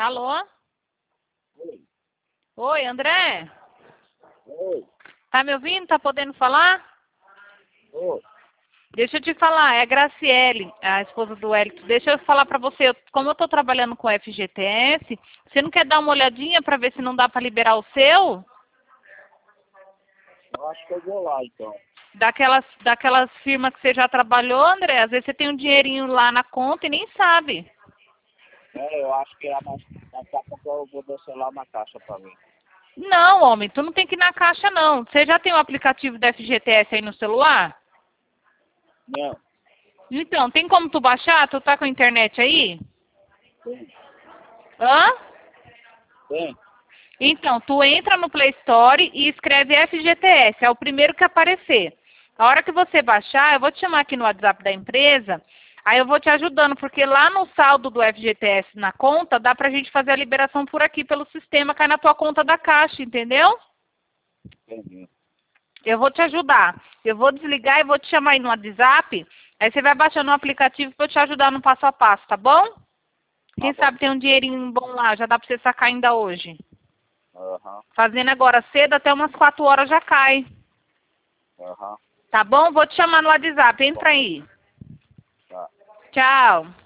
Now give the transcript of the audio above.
Alô? Oi. Oi, André? Oi. Tá me ouvindo? Tá podendo falar? Oi. Deixa eu te falar, é a Graciele, a esposa do Hélito. Deixa eu falar pra você, como eu tô trabalhando com o FGTS, você não quer dar uma olhadinha pra ver se não dá pra liberar o seu? Eu acho que eu vou lá, então. Daquelas firmas que você já trabalhou, André, às vezes você tem um dinheirinho lá na conta e nem sabe. Eu acho que daqui a pouco eu vou descer lá na caixa pra mim. Não, homem, tu não tem que ir na caixa, não. Você já tem o aplicativo do FGTS aí no celular? Não. Então, tem como tu baixar? Tu tá com a internet aí? Tem. Hã? Tem. Então, tu entra no Play Store e escreve FGTS, é o primeiro que aparecer. A hora que você baixar, eu vou te chamar aqui no WhatsApp da empresa, aí eu vou te ajudando, porque lá no saldo do FGTS na conta, dá pra gente fazer a liberação por aqui, pelo sistema, cai na tua conta da Caixa, entendeu? Entendi. Eu vou te ajudar. Eu vou desligar e vou te chamar aí no WhatsApp, aí você vai baixando o aplicativo pra eu te ajudar no passo a passo, tá bom? Quem bom. sabe tem um dinheirinho bom lá, já dá pra você sacar ainda hoje. Aham. Fazendo agora cedo, até umas 4 horas já cai. Aham. Tá bom? Vou te chamar no WhatsApp. Entra aí. Tá. Tchau.